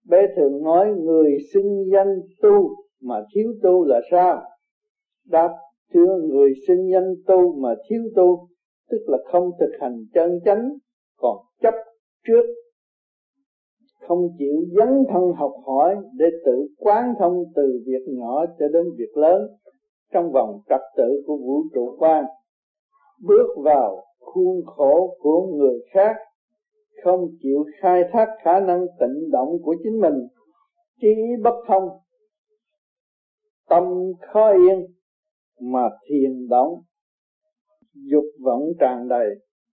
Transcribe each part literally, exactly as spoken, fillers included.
Bé thường nói người xưng danh tu mà thiếu tu là sao? Đáp: thưa, người xưng danh tu mà thiếu tu tức là không thực hành chân chánh, còn chấp trước, không chịu dấn thân học hỏi để tự quán thông từ việc nhỏ cho đến việc lớn trong vòng trật tự của vũ trụ quan, bước vào khuôn khổ của người khác, không chịu khai thác khả năng tịnh động của chính mình, trí bất thông, tâm khó yên mà thiền động, dục vọng tràn đầy.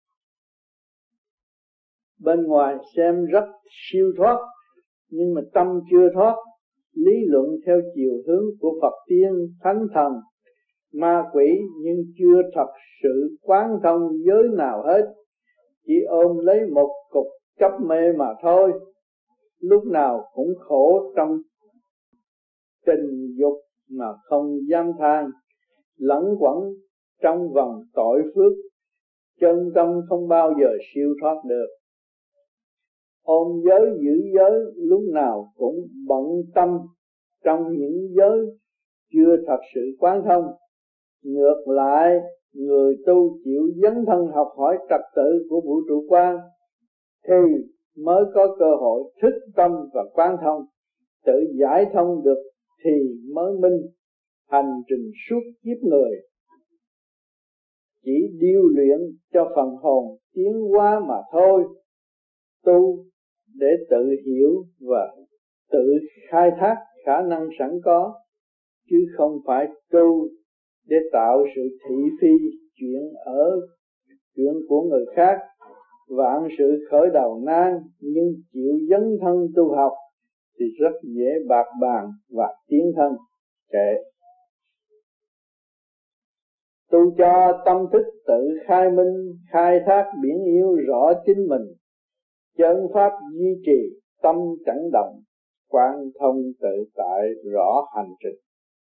Bên ngoài xem rất siêu thoát, nhưng mà tâm chưa thoát. Lý luận theo chiều hướng của Phật tiên, thánh thần, ma quỷ, nhưng chưa thật sự quán thông giới nào hết, chỉ ôm lấy một cục chấp mê mà thôi. Lúc nào cũng khổ trong tình dục mà không dám than, lẫn quẩn trong vòng tội phước, chân tâm không bao giờ siêu thoát được. Ôm giới giữ giới, lúc nào cũng bận tâm trong những giới chưa thật sự quán thông. Ngược lại, người tu chịu dấn thân học hỏi trật tự của vũ trụ quan thì mới có cơ hội thức tâm và quán thông. Tự giải thông được thì mới minh. Hành trình suốt kiếp người chỉ điêu luyện cho phần hồn tiến hóa mà thôi. Tu để tự hiểu và tự khai thác khả năng sẵn có, chứ không phải tu để tạo sự thị phi chuyện ở chuyện của người khác. Vạn sự khởi đầu nan, nhưng chịu dấn thân tu học thì rất dễ bạc bàn và tiến thân. Kệ. Tu cho tâm thức tự khai minh, khai thác biển yêu rõ chính mình, chân pháp duy trì tâm chẳng động, quán thông tự tại rõ hành trình.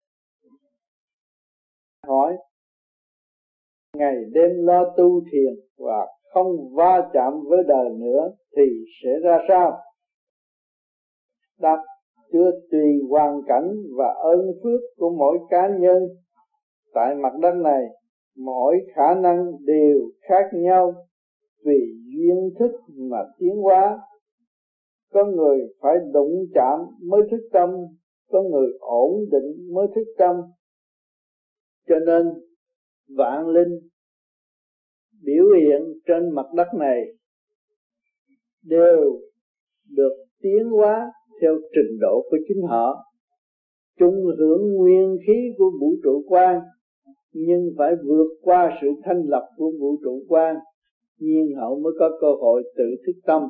Hỏi: ngày đêm lo tu thiền và không va chạm với đời nữa thì sẽ ra sao? Đáp: chưa tùy hoàn cảnh và ơn phước của mỗi cá nhân. Tại mặt đất này, mỗi khả năng đều khác nhau vì duyên thức mà tiến hóa. Có người phải đụng chạm mới thức tâm, có người ổn định mới thức tâm. Cho nên vạn linh biểu hiện trên mặt đất này đều được tiến hóa theo trình độ của chính họ, chung hưởng nguyên khí của vũ trụ quan, nhưng phải vượt qua sự thanh lập của vũ trụ quan, nhiên hậu mới có cơ hội tự thức tâm.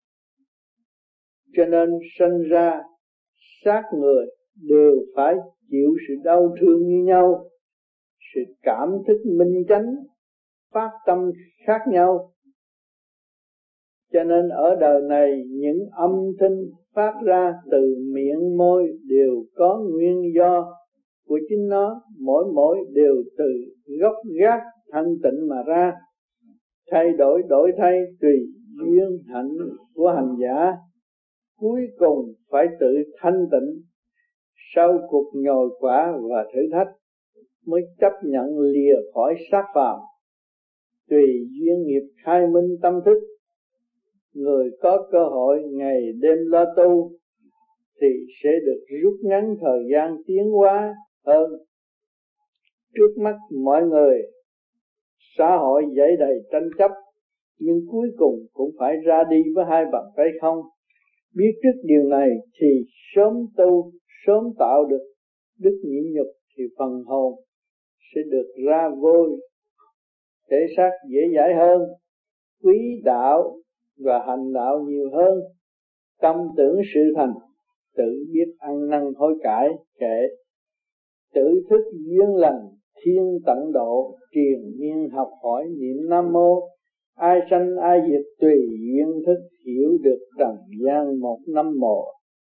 Cho nên sinh ra xác người đều phải chịu sự đau thương như nhau, sự cảm thức minh chánh, phát tâm khác nhau. Cho nên ở đời này, những âm thanh phát ra từ miệng môi đều có nguyên do của chính nó, mỗi mỗi đều từ gốc gác thanh tịnh mà ra. Thay đổi đổi thay tùy duyên hạnh của hành giả, cuối cùng phải tự thanh tịnh sau cuộc nhồi quả và thử thách mới chấp nhận lìa khỏi xác phàm. Tùy duyên nghiệp khai minh tâm thức, người có cơ hội ngày đêm lo tu thì sẽ được rút ngắn thời gian tiến hóa hơn. Trước mắt mọi người, xã hội dẫy đầy tranh chấp, nhưng cuối cùng cũng phải ra đi với hai bàn tay không. Biết trước điều này thì sớm tu, sớm tạo được đức nhịn nhục thì phần hồn sẽ được ra vôi, thể xác dễ dãi hơn, quý đạo và hành đạo nhiều hơn, tâm tưởng sự thành, tự biết ăn năn hối cải. Kệ. Tự thức duyên lành, thiên tận độ, triền miên học hỏi niệm Nam Mô. Ai sanh ai diệt tùy duyên thức, hiểu được trần gian một năm mồ.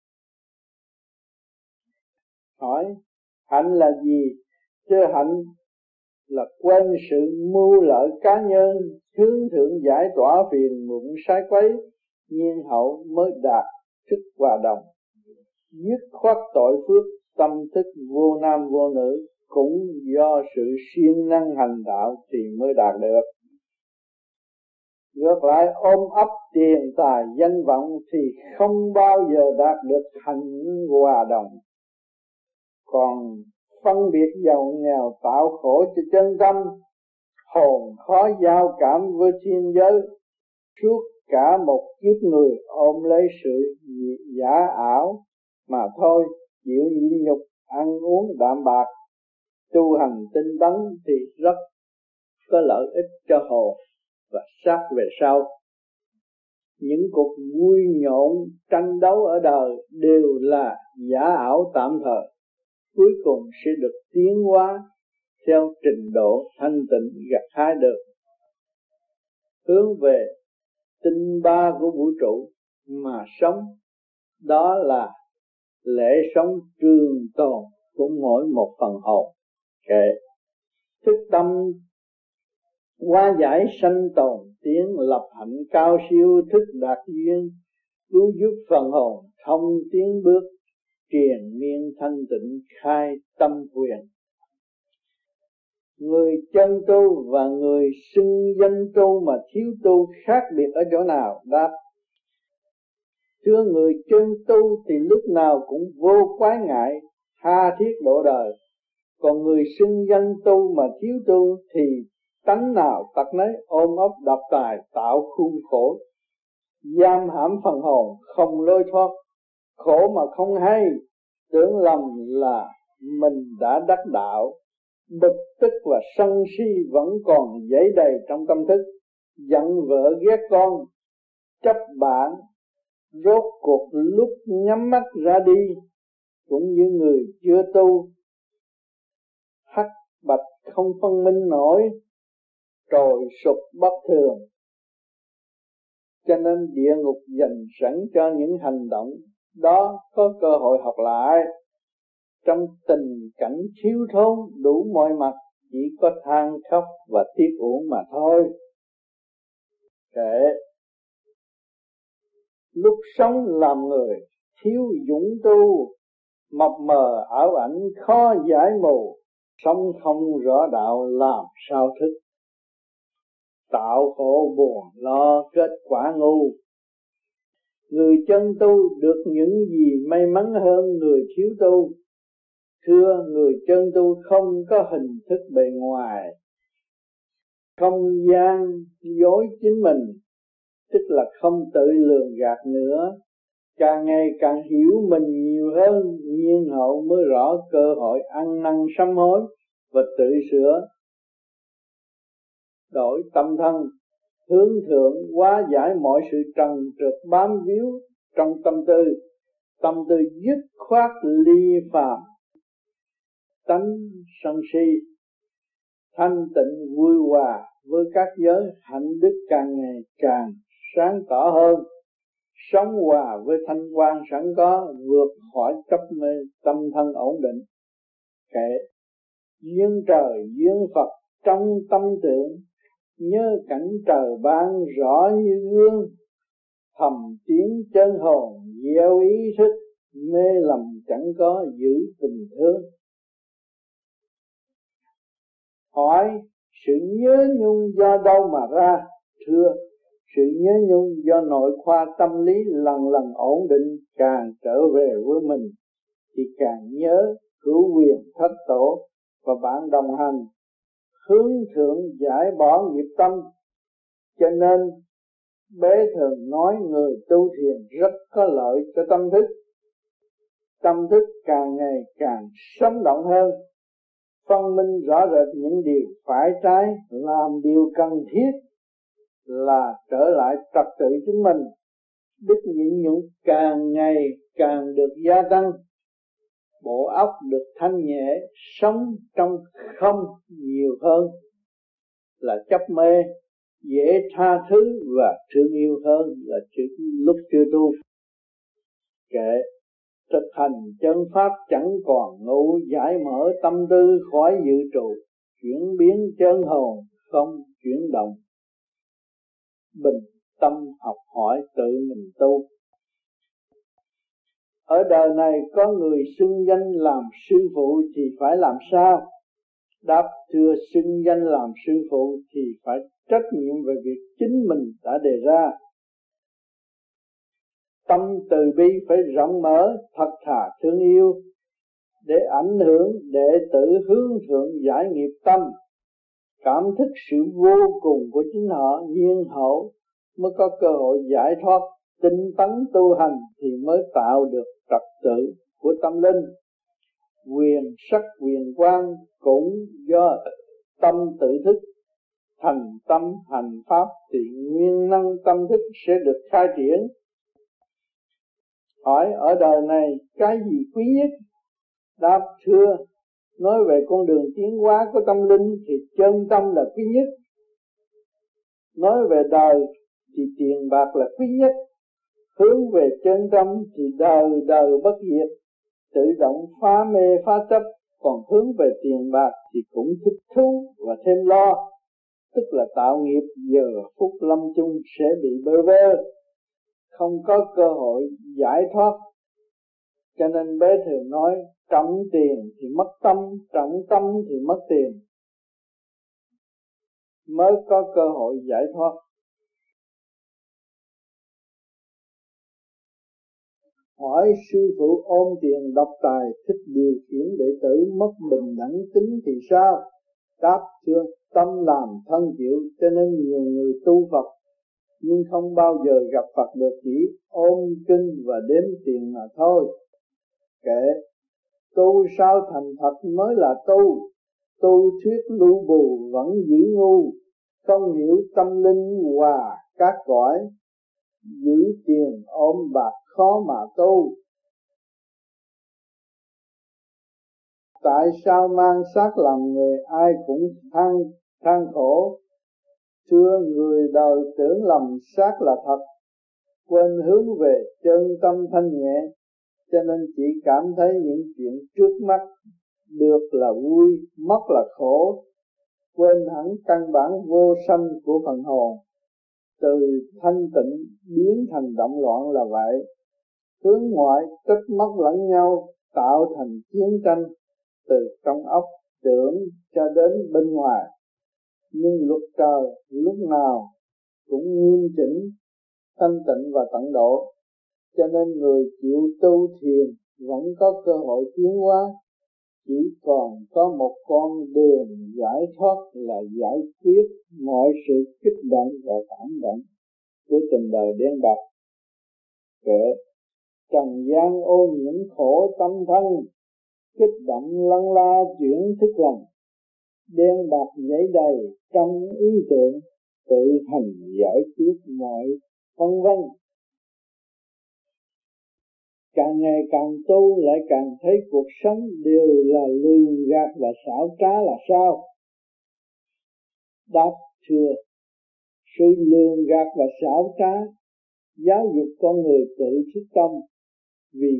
Hỏi: hạnh là gì? Thưa, hạnh là quên sự mưu lợi cá nhân, hướng thượng giải tỏa phiền muộn sai quấy, nhiên hậu mới đạt thức hòa đồng, dứt khoát tội phước, tâm thức vô nam vô nữ, cũng do sự siêng năng hành đạo thì mới đạt được. Ngược lại ôm ấp tiền tài danh vọng thì không bao giờ đạt được hạnh hòa đồng. Còn phân biệt giàu nghèo tạo khổ cho chân tâm, hồn khó giao cảm với thiên giới. Suốt cả một kiếp người ôm lấy sự giả ảo mà thôi, chịu nhịn nhục, ăn uống đạm bạc, tu hành tinh tấn thì rất có lợi ích cho hồn và xác về sau. Những cuộc vui nhộn tranh đấu ở đời đều là giả ảo tạm thời, cuối cùng sẽ được tiến hóa theo trình độ thanh tịnh gặt hái được. Hướng về tinh ba của vũ trụ mà sống, đó là lễ sống trường tồn của mỗi một phần hồn. Kệ thức tâm hóa giải sanh tồn, tiến lập hạnh cao siêu, thức đạt duyên, cứu giúp phần hồn thông tiến bước, triền miên thanh tịnh khai tâm quyền. Người chân tu và người xưng danh tu mà thiếu tu khác biệt ở chỗ nào? Đáp: thưa người chân tu thì lúc nào cũng vô quái ngại, tha thiết độ đời. Còn người xưng danh tu mà thiếu tu thì tánh nào tật nấy, ôm ấp độc tài, tạo khuôn khổ, giam hãm phần hồn không lối thoát. Khổ mà không hay, tưởng lầm là mình đã đắc đạo. Bực tức và sân si vẫn còn dấy đầy trong tâm thức, giận vợ ghét con, chấp bạn, rốt cuộc lúc nhắm mắt ra đi. Cũng như người chưa tu, hắc bạch không phân minh nổi, trồi sụp bất thường. Cho nên địa ngục dành sẵn cho những hành động đó có cơ hội học lại. Trong tình cảnh thiếu thốn đủ mọi mặt, chỉ có than khóc và tiếc uổng mà thôi. Kệ lúc sống làm người thiếu dũng tu, mập mờ ảo ảnh khó giải mù, sống không rõ đạo làm sao thức. Tạo khổ buồn lo kết quả ngu. Người chân tu được những gì may mắn hơn người thiếu tu. Thưa người chân tu không có hình thức bề ngoài, không gian dối chính mình, tức là không tự lường gạt nữa. Càng ngày càng hiểu mình nhiều hơn, nhiên hậu mới rõ cơ hội ăn năn sám hối và tự sửa đổi tâm thân, hướng thượng hóa giải mọi sự trần trượt bám víu trong tâm tư. Tâm tư dứt khoát ly phàm, tánh sân si, thanh tịnh vui hòa với các giới, hạnh đức càng ngày càng sáng tỏ hơn. Sống hòa với thanh quan sẵn có, vượt khỏi chấp mê, tâm thân ổn định. Kệ duyên trời duyên Phật trong tâm tưởng, nhớ cảnh trời ban rõ như gương. Thầm tiếng chân hồn gieo ý thức, mê lầm chẳng có giữ tình thương. Hỏi sự nhớ nhung do đâu mà ra? Thưa sự nhớ nhung do nội khoa tâm lý lần lần ổn định, càng trở về với mình thì càng nhớ cứu quyền thất tổ và bạn đồng hành hướng thượng giải bỏ nghiệp tâm. Cho nên bế thường nói người tu thiền rất có lợi cho tâm thức. Tâm thức càng ngày càng sống động hơn, phân minh rõ rệt những điều phải trái, làm điều cần thiết là trở lại trật tự chính mình. Đức nhịn nhục càng ngày càng được gia tăng, bộ óc được thanh nhẹ, sống trong không nhiều hơn là chấp mê, dễ tha thứ và thương yêu hơn là lúc chưa tu. Kệ thực hành chân pháp chẳng còn ngu, giải mở tâm tư khỏi dự trụ, chuyển biến chân hồn không chuyển động, bình tâm học hỏi tự mình tu. ở đời này có người xưng danh làm sư phụ thì phải làm sao? Đáp: thưa, xưng danh làm sư phụ thì phải trách nhiệm về việc chính mình đã đề ra. Tâm từ bi phải rộng mở, thật thà thương yêu, để ảnh hưởng đệ tử hướng thượng giải nghiệp tâm, cảm thức sự vô cùng của chính họ, nhiên hậu mới có cơ hội giải thoát. Tinh tấn tu hành thì mới tạo được trật tự của tâm linh. Quyền sắc quyền quang cũng do tâm tự thức, thành tâm hành pháp thì nguyên năng tâm thức sẽ được khai triển. Hỏi ở đời này cái gì quý nhất? Đáp: thưa, nói về con đường tiến hóa của tâm linh thì chân tâm là quý nhất. Nói về đời thì tiền bạc là quý nhất. Hướng về chân tâm thì đời đời bất diệt, tự động phá mê phá chấp. Còn hướng về tiền bạc thì cũng thích thú và thêm lo, tức là tạo nghiệp giờ phút lâm chung sẽ bị bơ vơ, không có cơ hội giải thoát. Cho nên bé thường nói trọng tiền thì mất tâm, trọng tâm thì mất tiền, mới có cơ hội giải thoát. Hỏi sư phụ ôm tiền độc tài, thích điều khiển đệ tử, mất bình đẳng tính thì sao? Đáp: thưa, tâm làm thân chịu, cho nên nhiều người tu Phật nhưng không bao giờ gặp Phật được, chỉ ôm kinh và đếm tiền mà thôi. Kệ, tu sao thành Phật mới là tu, tu thuyết lưu bù vẫn giữ ngu, không hiểu tâm linh hòa các cõi, giữ tiền ôm bạc khó mà tu. Tại sao mang xác làm người ai cũng than than khổ? Thưa, người đời tưởng lầm xác là thật, quên hướng về chân tâm thanh nhẹ, cho nên chỉ cảm thấy những chuyện trước mắt được là vui, mất là khổ, quên hẳn căn bản vô sanh của phần hồn. Từ thanh tịnh biến thành động loạn là vậy. Hướng ngoại trách móc lẫn nhau, tạo thành chiến tranh từ trong óc tưởng cho đến bên ngoài. Nhưng luật trời lúc nào cũng nghiêm chỉnh, thanh tịnh và tận độ, cho nên người chịu tu thiền vẫn có cơ hội tiến hóa. Chỉ còn có một con đường giải thoát là giải quyết mọi sự kích động và phản động của tình đời đen bạc. Kệ, trần gian ô nhiễm khổ tâm thân, kích động lân la chuyển thức lòng, đen bạc nhảy đầy trong ý tưởng, tự hành giải quyết mọi phân vân. Càng ngày càng tu lại càng thấy cuộc sống đều là lường gạt và xảo trá là sao? Đáp: thưa, sự lường gạt và xảo trá giáo dục con người tự thức tâm, vì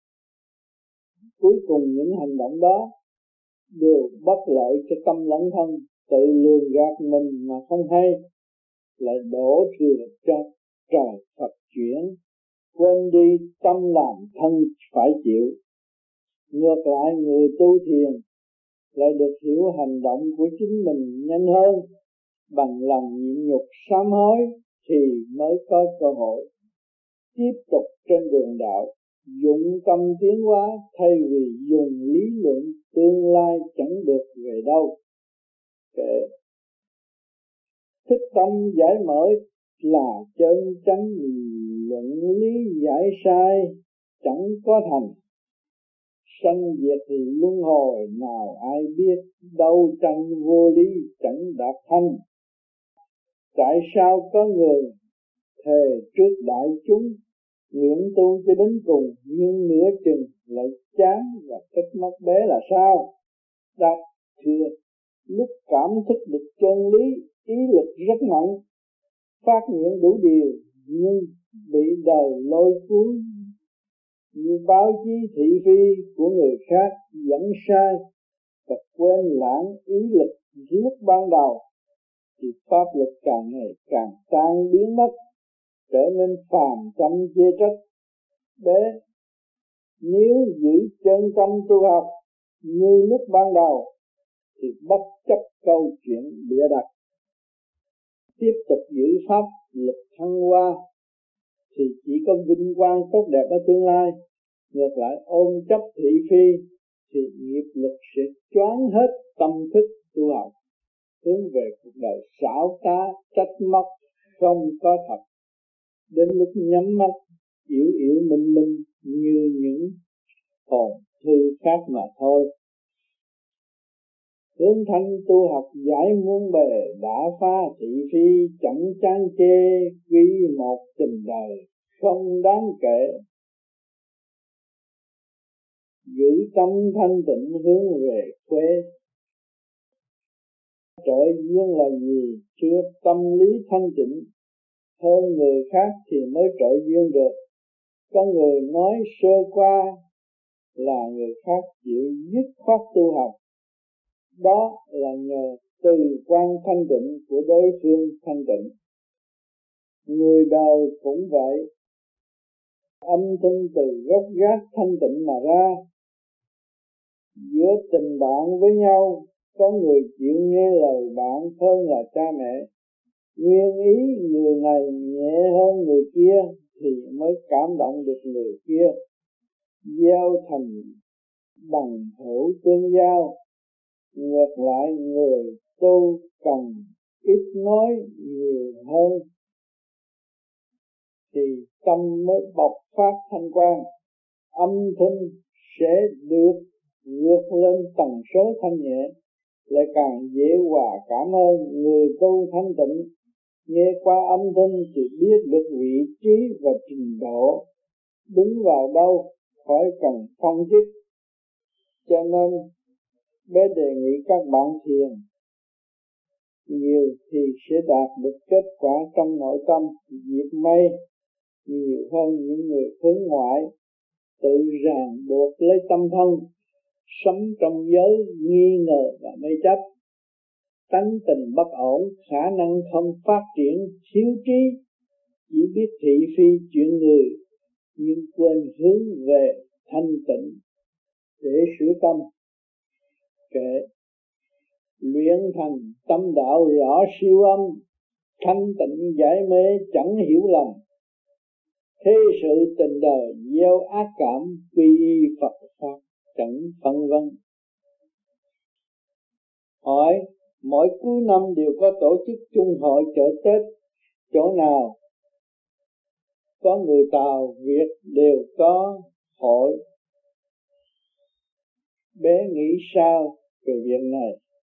cuối cùng những hành động đó đều bất lợi cho tâm lẫn thân. Tự lường gạt mình mà không hay, lại đổ thừa cho trời Phật chuyển, quên đi tâm làm thân phải chịu. Ngược lại, người tu thiền lại được hiểu hành động của chính mình nhanh hơn, bằng lòng nhịn nhục sám hối thì mới có cơ hội tiếp tục trên đường đạo, dụng tâm tiến hóa thay vì dùng lý luận tương lai chẳng được về đâu. Kệ, thức tâm giải mở là chân chánh, luận lý giải sai chẳng có thành. Sanh diệt thì luân hồi nào ai biết, đâu tranh vô lý chẳng đạt thanh. Tại sao có người thề trước đại chúng nguyện tu cho đến cùng, nhưng nửa chừng lại chán và trách móc bé là sao? Đáp: thưa, lúc cảm thức được chân lý, ý lực rất mạnh, phát nguyện đủ điều, nhưng bị đời lôi cuốn như báo chí thị phi của người khác dẫn sai và quên lãng ý lực lúc ban đầu, thì pháp lực càng ngày càng tan biến mất, trở nên phàm tâm chê trách. Bé Nếu giữ chân tâm tu học như lúc ban đầu thì bất chấp câu chuyện bịa đặt, tiếp tục giữ pháp lực thăng hoa thì chỉ có vinh quang tốt đẹp ở tương lai. Ngược lại ôm chấp thị phi thì nghiệp lực sẽ choáng hết tâm thức tu học, hướng về cuộc đời xảo trá trách móc không có thật. Đến lúc nhắm mắt yếu yếu minh minh như những hồn thư khác mà thôi. Hướng thanh tu học giải muôn bề, đã phá thị phi chẳng chán chê, quy một tình đời không đáng kể. Giữ tâm thanh tịnh hướng về quê. Trợ duyên là gì? Chưa tâm lý thanh tịnh hơn người khác thì mới trợ duyên được. Có người nói sơ qua là người khác chịu dứt khoát tu học, đó là nhờ từ quan thanh tịnh của đối phương thanh tịnh. Người đời cũng vậy, âm thanh từ gốc gác thanh tịnh mà ra. Giữa tình bạn với nhau, có người chịu nghe lời bạn hơn là cha mẹ. Nguyên ý người này nhẹ hơn người kia thì mới cảm động được người kia. Giao thành bằng hữu tương giao. Ngược lại người tu cần ít nói nhiều hơn thì tâm mới bộc phát thanh quang, âm thanh sẽ được vượt lên tần số thanh nhẹ, lại càng dễ hòa cảm hơn. Người tu thanh tịnh nghe qua âm thanh thì biết được vị trí và trình độ đứng vào đâu, khỏi cần phân tích. Cho nên bé đề nghị các bạn thiền nhiều thì sẽ đạt được kết quả trong nội tâm, diệt mây nhiều hơn những người hướng ngoại tự ràng buộc lấy tâm thân, sống trong giới nghi ngờ và mê chấp. Tánh tình bất ổn, khả năng không phát triển, thiếu trí, chỉ biết thị phi chuyện người nhưng quên hướng về thanh tịnh để sửa tâm. Kệ luyện thành tâm đạo rõ siêu âm, thanh tịnh giải mê chẳng hiểu lầm. Thế sự tình đời gieo ác cảm, quy y Phật pháp chẳng phân vân. Hỏi mỗi cuối năm đều có tổ chức chung hội chợ Tết, chỗ nào có người Tàu Việt đều có hội. Bé nghĩ sao về việc này?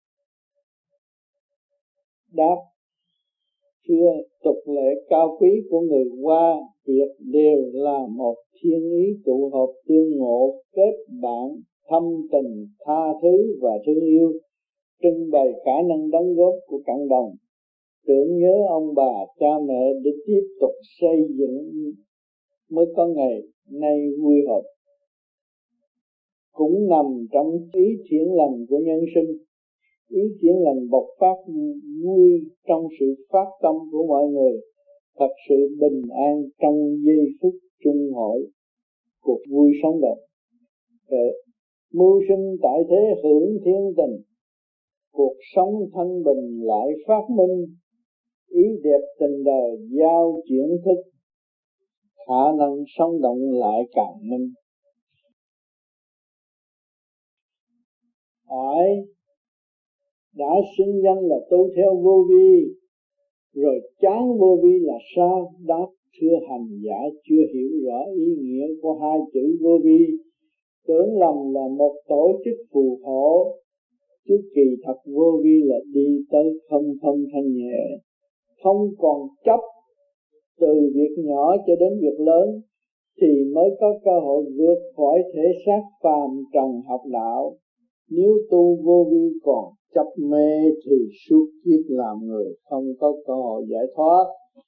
Đáp: thưa, tục lệ cao quý của người Hoa Việt đều là một thiên ý tụ họp tương ngộ, kết bạn, thâm tình, tha thứ và thương yêu, trưng bày khả năng đóng góp của cộng đồng, tưởng nhớ ông bà cha mẹ để tiếp tục xây dựng mới có ngày nay vui họp. Cũng nằm trong ý thiện lành của nhân sinh. Ý thiện lành bộc phát vui trong sự phát tâm của mọi người, thật sự bình an trong giây phút chung hội, cuộc vui sống động. Để mưu sinh tại thế hưởng thiên tình, cuộc sống thanh bình lại phát minh, ý đẹp tình đời giao chuyển thức, khả năng sống động lại càng minh. Hỏi đã xưng danh là tu theo vô vi, rồi chán vô vi là sao? Đáp: thưa hành giả chưa hiểu rõ ý nghĩa của hai chữ vô vi, tưởng lầm là một tổ chức phù hộ, chứ kỳ thật vô vi là đi tới không không thanh nhẹ, không còn chấp từ việc nhỏ cho đến việc lớn, thì mới có cơ hội vượt khỏi thể xác phàm trần học đạo. Nếu tu vô vi còn chấp mê thì suốt kiếp làm người không có cơ hội giải thoát.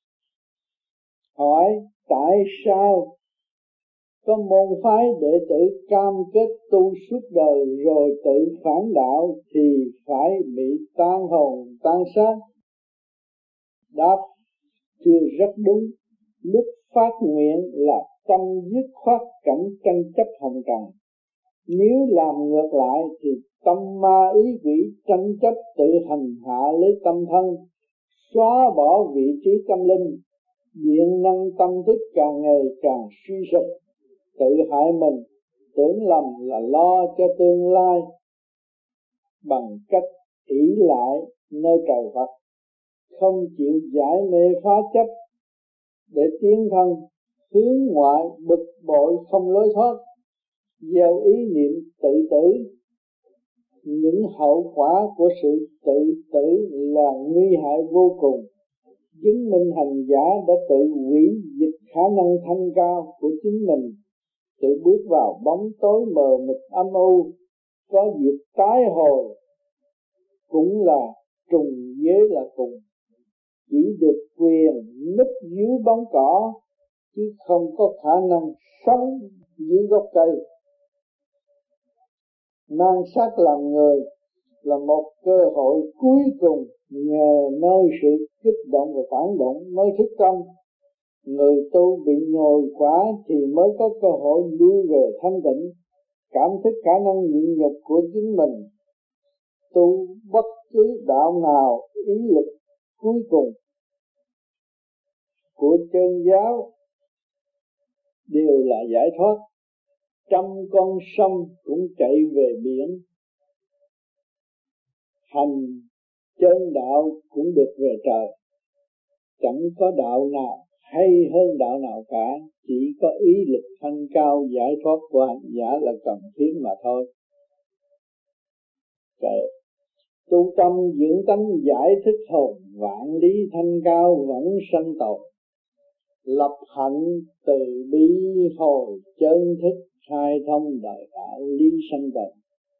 Hỏi tại sao có môn phái đệ tử cam kết tu suốt đời rồi tự phản đạo thì phải bị tan hồn tan xác? Đáp: chưa rất đúng. Lúc phát nguyện là tâm dứt khoát cảnh tranh chấp hồng trần. Nếu làm ngược lại thì tâm ma ý quỷ tranh chấp tự hành hạ lấy tâm thân, xóa bỏ vị trí tâm linh, điện năng tâm thức càng ngày càng suy sụp, tự hại mình, tưởng lầm là lo cho tương lai bằng cách ỷ lại nơi trời Phật, không chịu giải mê phá chấp để tiến thân hướng ngoại, bực bội không lối thoát, gieo ý niệm tự tử. Những hậu quả của sự tự tử là nguy hại vô cùng. Chứng minh hành giả đã tự hủy diệt khả năng thanh cao của chính mình, tự bước vào bóng tối mờ mịt âm u, có dịp tái hồi cũng là trùng giới là cùng, chỉ được quyền núp dưới bóng cỏ chứ không có khả năng sống dưới gốc cây. Mang xác làm người là một cơ hội cuối cùng, nhờ nơi sự kích động và phản động mới thức tâm. Người tu bị nhồi quá thì mới có cơ hội lui về thanh tịnh, cảm thức khả năng nhịn nhục của chính mình. Tu bất cứ đạo nào, ý lực cuối cùng của chân giáo đều là giải thoát. Trăm con sông cũng chạy về biển, hành chân đạo cũng được về trời. Chẳng có đạo nào hay hơn đạo nào cả, chỉ có ý lực thanh cao giải thoát của hành giả là cần thiết mà thôi. Vậy, tu tâm dưỡng tánh giải thích hồn, vạn lý thanh cao vẫn sanh tồn. Lập hạnh từ bi hồi chân thức, khai thông đại đạo lý sanh tồn.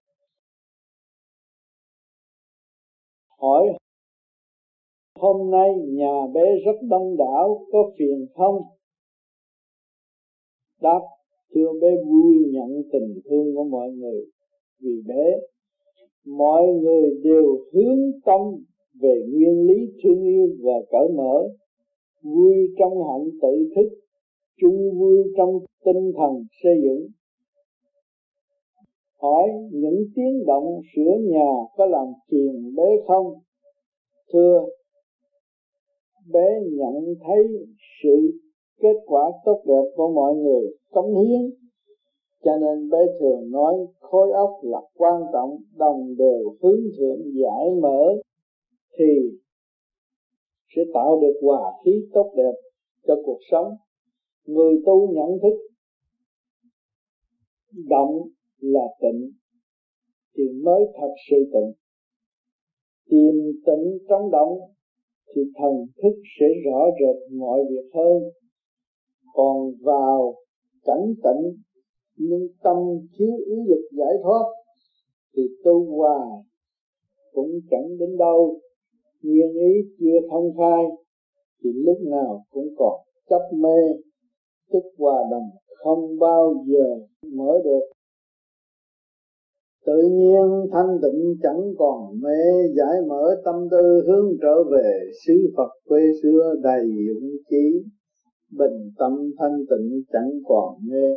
Hỏi hôm nay nhà bé rất đông đảo, có phiền không? Đáp, thưa bé vui nhận tình thương của mọi người. Vì bé, mọi người đều hướng tâm về nguyên lý thương yêu và cởi mở, vui trong hạnh tự thức, chung vui trong tinh thần xây dựng. Hỏi những tiếng động sửa nhà có làm phiền bé không? Thưa, bé nhận thấy sự kết quả tốt đẹp của mọi người cống hiến, cho nên bé thường nói khối óc là quan trọng, đồng đều hướng thượng giải mở thì sẽ tạo được hòa khí tốt đẹp cho cuộc sống. Người tu nhận thức động là tịnh thì mới thật sự tịnh. Tìm tịnh trong động thì thần thức sẽ rõ rệt mọi việc hơn. Còn vào cảnh tịnh nhưng tâm thiếu ý lực giải thoát thì tu hoài cũng chẳng đến đâu. Nguyên ý chưa thông khai thì lúc nào cũng còn chấp mê, thức hòa đồng không bao giờ mở được. Tự nhiên thanh tịnh chẳng còn mê, giải mở tâm tư hướng trở về xứ Phật quê xưa đầy dũng chí. Bình tâm thanh tịnh chẳng còn mê.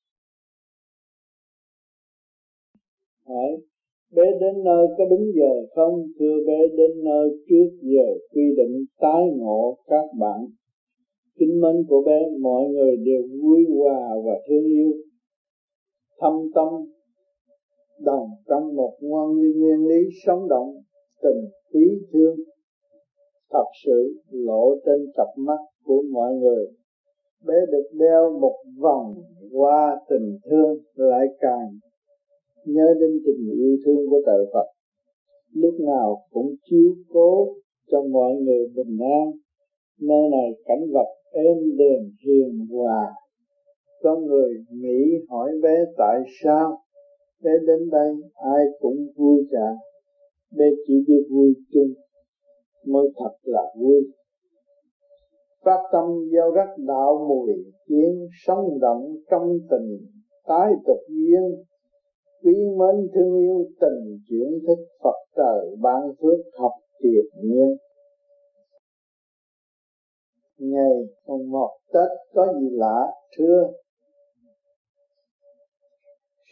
Hỏi bé đến nơi có đúng giờ không? Thưa bé đến nơi trước giờ quy định tái ngộ các bạn. Kính mến của bé, mọi người đều vui hòa và thương yêu, thâm tâm đồng trong một ngoan nguyên lý sống động, tình quý thương thật sự lộ trên cặp mắt của mọi người. Bé được đeo một vòng hoa tình thương, lại càng nhớ đến tình yêu thương của trời Phật, lúc nào cũng chiếu cố cho mọi người bình an. Nơi này cảnh vật êm đềm hiền hòa. Có người Mỹ hỏi bé tại sao bé đến đây ai cũng vui cả. Bé chỉ biết vui chung mới thật là vui. Phát tâm gieo rắc đạo mùi kiến, sống động trong tình tái tục duyên. Quý mến thương yêu tình chuyển thức, Phật trời ban phước học triệt nhiên. Ngày mùng một Tết có gì lạ? Thưa,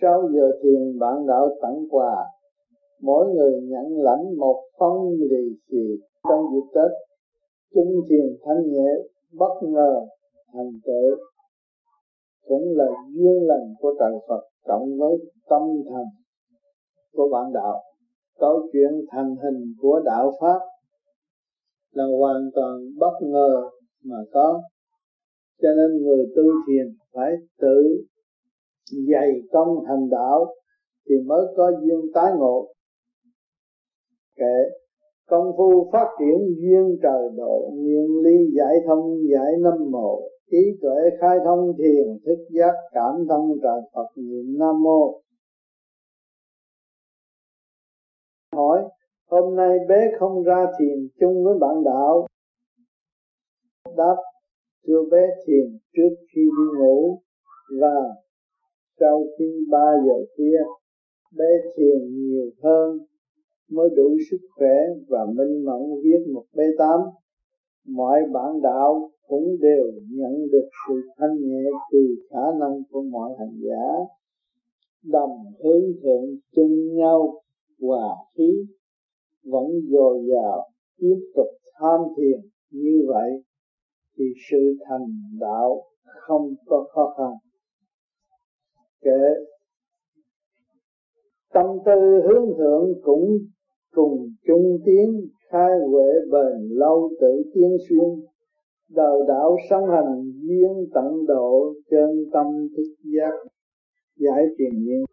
Sau giờ thiền bạn đạo tặng quà, mỗi người nhận lãnh một phong lì xì. Trong dịp Tết, chung thiền thanh nhẹ bất ngờ thành tựu, cũng là duyên lành của trời Phật cộng với tâm thành của bạn đạo. Câu chuyện thành hình của đạo Pháp là hoàn toàn bất ngờ mà có, cho nên người tu thiền phải tự dày công hành đạo thì mới có duyên tái ngộ. Kệ công phu phát triển duyên trời độ, nguyên lý giải thông giải năm mộ, trí tuệ khai thông thiền thức giác cảm thông trời Phật niệm Nam Mô. Hỏi hôm nay bé không ra thiền chung với bạn đạo. Đáp thưa bé thiền trước khi đi ngủ và sau khi ba giờ khuya. Bé thiền nhiều hơn mới đủ sức khỏe và minh mẫn viết một bê tám. Mọi bạn đạo cũng đều nhận được sự thanh nhẹ từ khả năng của mọi hành giả, đồng hướng thượng chung nhau hòa khí, vẫn dồi dào tiếp tục tham thiền. Như vậy thì sự thành đạo không có khó khăn. Kệ tâm tư hướng thượng cũng cùng chung tiến, khai huệ bền lâu tự tiến xuyên. Đời đạo song hành duyên tận độ, chân tâm thức giác giải triền miên.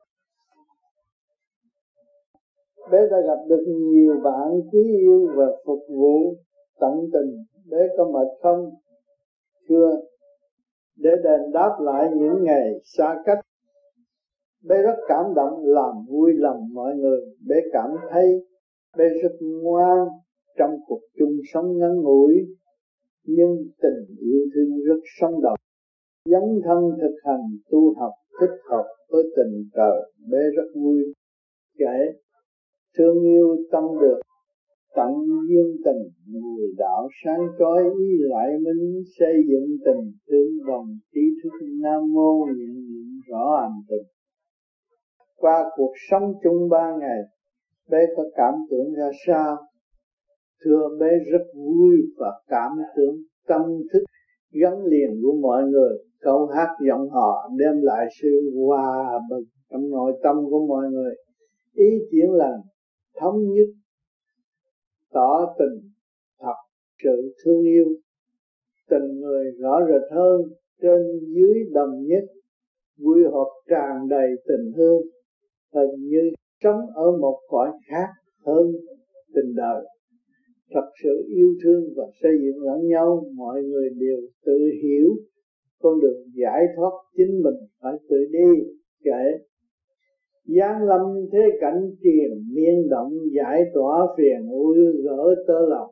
Bé đã gặp được nhiều bạn quý yêu và phục vụ tận tình. Bé có mệt không? Thưa, để đền đáp lại những ngày xa cách, bé rất cảm động làm vui lòng mọi người. Bé cảm thấy bé rất ngoan trong cuộc chung sống ngắn ngủi, nhưng tình yêu thương rất sống động. Dấn thân thực hành tu học thích hợp với tình trời, bé rất vui. Kể thương yêu tâm được tận duyên tình, người đạo sáng chói ý lại minh, xây dựng tình thương đồng trí thức Nam Mô niệm niệm rõ hành tình. Qua cuộc sống chung ba ngày, bé có cảm tưởng ra sao? Thưa, bé rất vui và cảm tưởng tâm thức gắn liền của mọi người. Câu hát giọng họ đem lại sự hòa bình trong nội tâm của mọi người. Ý kiến lành, thống nhất, tỏ tình thật sự thương yêu. Tình người rõ rệt hơn, trên dưới đồng nhất, vui họp tràn đầy tình thương. Hình như sống ở một cõi khác hơn tình đời. Thật sự yêu thương và xây dựng lẫn nhau, mọi người đều tự hiểu con đường giải thoát chính mình phải tự đi. Kể giáng lâm thế cảnh triền miên động, giải tỏa phiền ưu gỡ tơ lòng.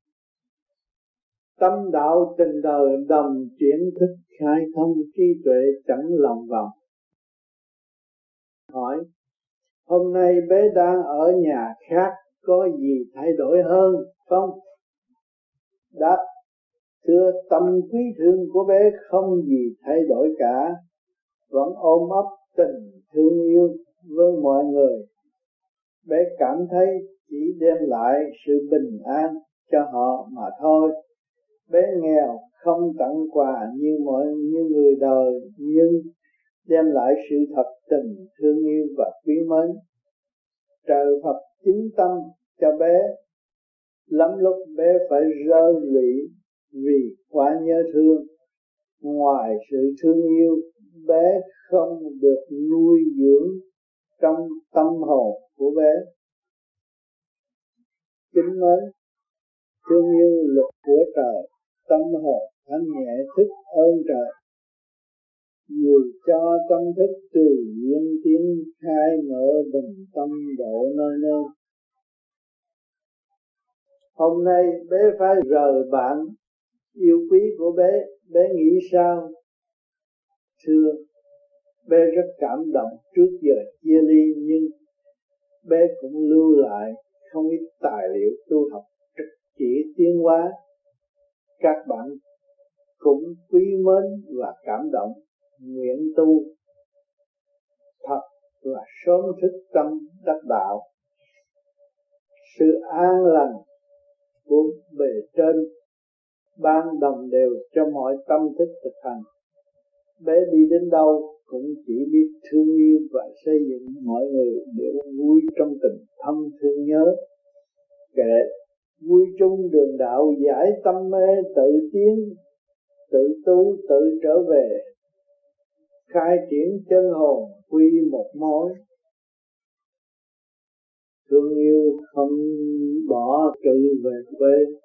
Tâm đạo tình đời đồng chuyển thức, khai thông trí tuệ chẳng lòng vòng. Hỏi hôm nay bé đang ở nhà khác, có gì thay đổi hơn không? Đáp thưa, tâm quý thương của bé không gì thay đổi cả, vẫn ôm ấp tình thương yêu với mọi người. Bé cảm thấy chỉ đem lại sự bình an cho họ mà thôi. Bé nghèo không tặng quà như mọi như người đời, nhưng đem lại sự thật tình thương yêu và quý mến. Trời Phật chính tâm cho bé, lắm lúc bé phải rơi lụy vì quá nhớ thương. Ngoài sự thương yêu, bé không được nuôi dưỡng trong tâm hồn của bé. Kính mến, thương yêu luật của trời, tâm hồn thanh nhẹ thức ơn trời. Dù cho tâm thức tùy duyên tiến, khai mở bình tâm độ nơi nơi. Hôm nay bé phải rời bạn yêu quý của bé, bé nghĩ sao? Thưa, bé rất cảm động trước giờ chia ly, nhưng bé cũng lưu lại không ít tài liệu tu học trực chỉ tiến hóa. Các bạn cũng quý mến và cảm động, nguyện tu thật và sớm thức tâm đắc đạo. Sự an lành của bề trên ban đồng đều cho mọi tâm thức thực hành. Bé đi đến đâu cũng chỉ biết thương yêu và xây dựng mọi người đều vui trong tình thâm thương nhớ. Kệ vui chung đường đạo giải tâm mê, tự tiến, tự tu, tự trở về, khai triển chân hồn quy một mối. Thương yêu không bỏ trừ về quê.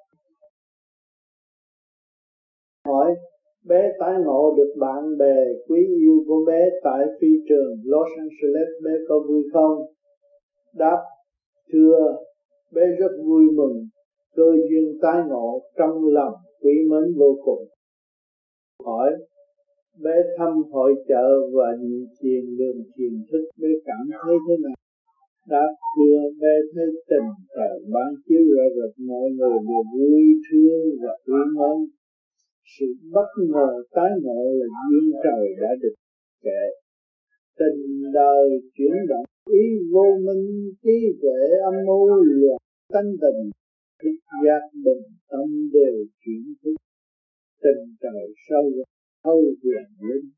Hỏi bé tái ngộ được bạn bè quý yêu của bé tại phi trường Los Angeles, bé có vui không? Đáp: thưa, bé rất vui mừng, cơ duyên tái ngộ trong lòng quý mến vô cùng. Hỏi bé thăm hội chợ và nhị thiền đường thiền thức, bé cảm thấy thế nào? Đáp: thưa, bé thấy tình trời ban chiếu rõ rệt, mọi người đều vui thương và quý mến. Sự bất ngờ tái ngộ là duyên trời đã định. Kệ tình đời chuyển động, ý vô minh, trí tuệ âm mưu loạn tánh tình, thức giác bình tâm đều chuyển thức. Tình trời sâu thâu huyền linh.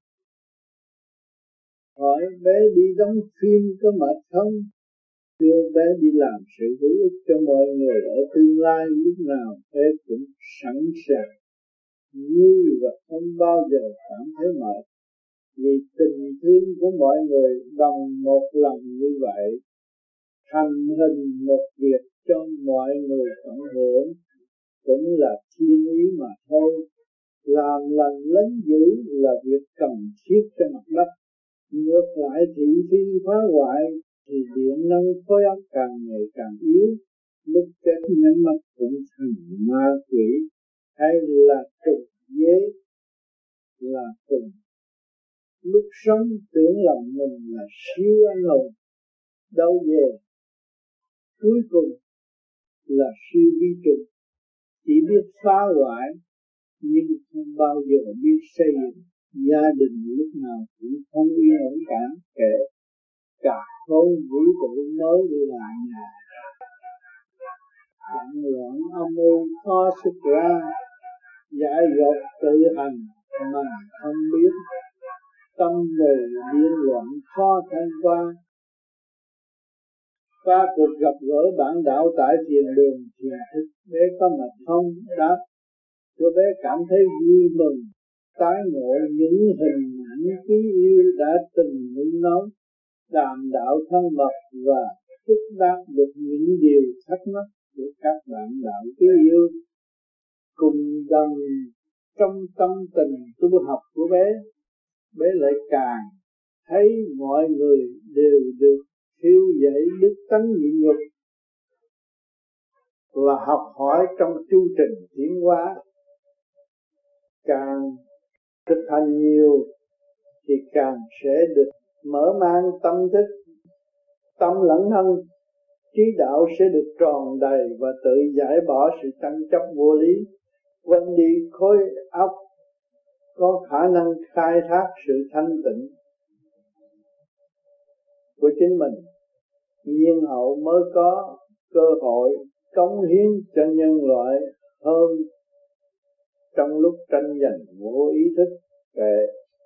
Hỏi bé đi đóng phim có mệt không? Thưa, bé đi làm sự hữu ích cho mọi người ở tương lai, lúc nào bé cũng sẵn sàng vui và không bao giờ cảm thấy mệt, vì tình thương của mọi người đồng một lòng như vậy, thành hình một việc cho mọi người tận hưởng, cũng là thiên ý mà thôi. Làm lành lánh dữ là việc cần thiết cho mặt đất. Ngược lại thị phi phá hoại thì điện năng khối óc càng ngày càng yếu, lúc chết nhắm mắt cũng thành ma quỷ, hay là trục dế là cùng. Lúc sống tưởng lòng mình là siêu anh hùng, đâu về cuối cùng là siêu vi trùng, chỉ biết phá hoại nhưng không bao giờ biết xây dựng. Gia đình lúc nào cũng không yên ổn cả. Kệ cả khối vũ trụ mới là nhà, loạn loạn âm mưu khó xuất ra, dại dột tự hành mà không biết, tâm người điên loạn khó thanh qua. Qua cuộc gặp gỡ bạn đạo tại thiền đường thiền thức, bé có mệt không? Đáp: cô bé cảm thấy vui mừng, tái ngộ những hình ảnh quý yêu đã từng muốn nói, đàm đạo thân mật và xúc đáp được những điều thắc mắc của các bạn đạo quý yêu. Cùng đồng trong tâm tình tu học của bé, bé lại càng thấy mọi người đều được khiêu dậy đức tánh nhịn nhục và học hỏi trong chu trình tiến hóa. Càng thực hành nhiều thì càng sẽ được mở mang tâm thức, tâm lẫn thân, trí đạo sẽ được tròn đầy và tự giải bỏ sự tranh chấp vô lý, quên đi khối óc có khả năng khai thác sự thanh tịnh của chính mình. Nhiên hậu mới có cơ hội cống hiến cho nhân loại hơn trong lúc tranh giành vô ý thức. Kệ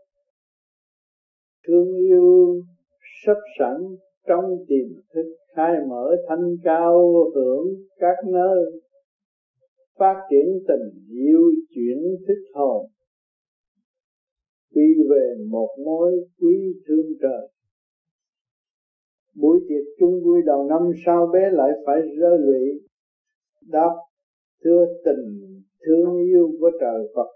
thương yêu sắp sẵn trong tiềm thức, khai mở thanh cao hưởng các nơi, phát triển tình yêu chuyển thức hồn, quy về một mối quý thương trời. Buổi tiệc chung vui đầu năm sao bé lại phải rơi lụy? Đáp: thưa, tình thương yêu của trời Phật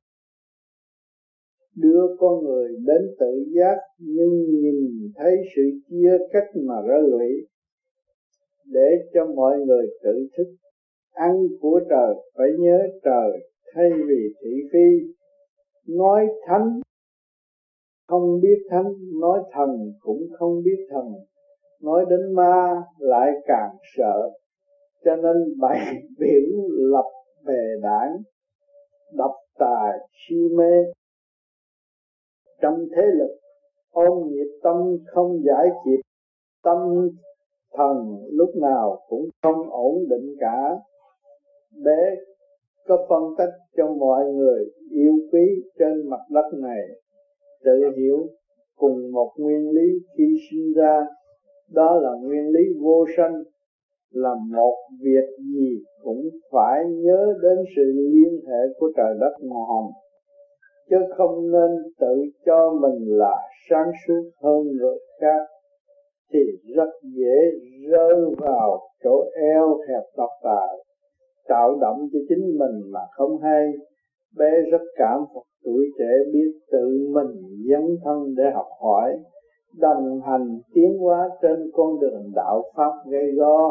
đưa con người đến tự giác, nhưng nhìn thấy sự chia cách mà rơi lụy. Để cho mọi người tự thức, ăn của trời phải nhớ trời, thay vì thị phi. Nói thánh không biết thánh, nói thần cũng không biết thần, nói đến ma lại càng sợ. Cho nên bày biểu lập bè đảng, độc tài si mê trong thế lực, ôm nhiệt tâm không giải kịp Tâm thần lúc nào cũng không ổn định cả. Bé có phân tích cho mọi người yêu quý trên mặt đất này tự hiểu cùng một nguyên lý khi sinh ra, đó là nguyên lý vô sanh. Là một việc gì cũng phải nhớ đến sự liên hệ của trời đất màu hồng, chứ không nên tự cho mình là sáng suốt hơn người khác, thì rất dễ rơi vào chỗ eo hẹp độc tài, tạo động cho chính mình mà không hay. Bé rất cảm phục tuổi trẻ biết tự mình dấn thân để học hỏi, đồng hành tiến hóa trên con đường đạo pháp gây go.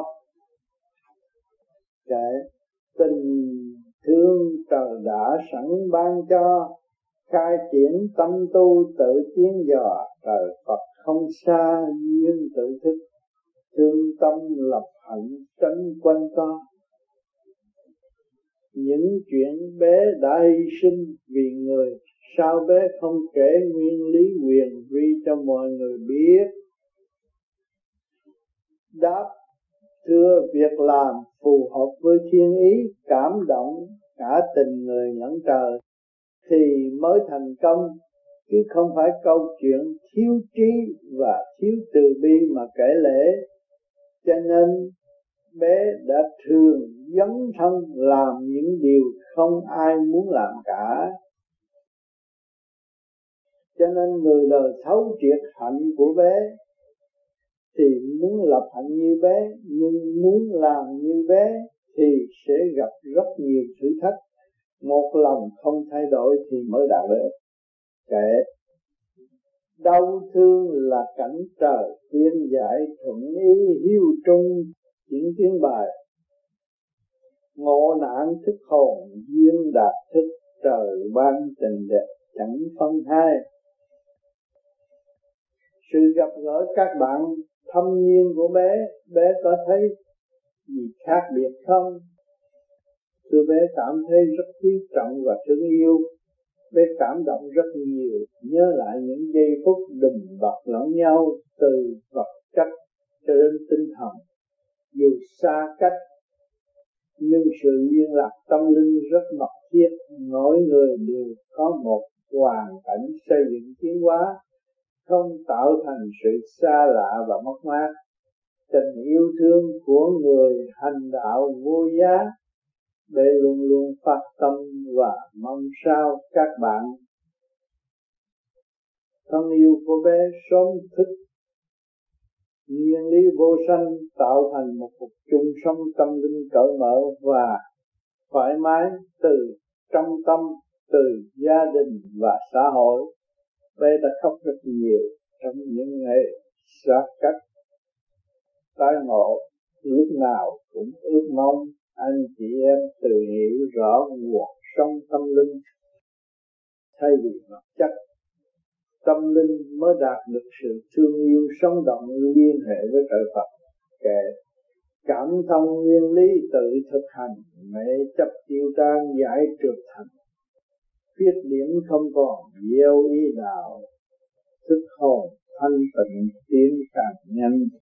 Kệ tình thương trời đã sẵn ban cho, khai triển tâm tu tự tiến dò, trời Phật không xa duyên tự thức, thương tâm lập hạnh tránh quanh co. Những chuyện bé đã hy sinh vì người, sao bé không kể nguyên lý quyền vi cho mọi người biết? Đáp: thưa, việc làm phù hợp với thiên ý, cảm động cả tình người lẫn trời thì mới thành công, chứ không phải câu chuyện thiếu trí và thiếu từ bi mà kể lể. Cho nên bé đã thường dấn thân làm những điều không ai muốn làm cả. Cho nên người đời thấu triệt hạnh của bé thì muốn lập hạnh như bé, nhưng muốn làm như bé thì sẽ gặp rất nhiều thử thách. Một lòng không thay đổi thì mới đạt được. Kệ đau thương là cảnh trời khuyên giải, thuận ý hiếu trung diễn tiếng bài. Ngộ nạn thức hồn duyên đạt thức, trời ban tình đẹp chẳng phân hai. Sự gặp gỡ các bạn thâm niên của bé, bé có thấy gì khác biệt không? Tôi bé cảm thấy rất quý trọng và thương yêu. Bé cảm động rất nhiều, nhớ lại những giây phút đùm bọc lẫn nhau, từ vật chất cho đến tinh thần. Dù xa cách nhưng sự liên lạc tâm linh rất mật thiết. Mỗi người đều có một hoàn cảnh xây dựng tiến hóa, không tạo thành sự xa lạ và mất mát. Tình yêu thương của người hành đạo vô giá. Bé luôn luôn phát tâm và mong sao các bạn thân yêu của bé sớm thức nguyên lý vô sanh, tạo thành một cuộc chung sống tâm linh cởi mở và thoải mái từ trong tâm, từ gia đình và xã hội. Bé đã khóc rất nhiều trong những ngày xa cách tái ngộ, lúc nào cũng ước mong anh chị em tự hiểu rõ nguồn sống tâm linh thay vì vật chất. Tâm linh mới đạt được sự thương yêu sống động liên hệ với trời Phật. Kệ cảm thông nguyên lý tự thực hành, mẹ chấp tiêu trang giải trượt thành. Khuyết điểm không còn gieo ý đạo, thức hồn thanh tịnh tiến càng nhanh.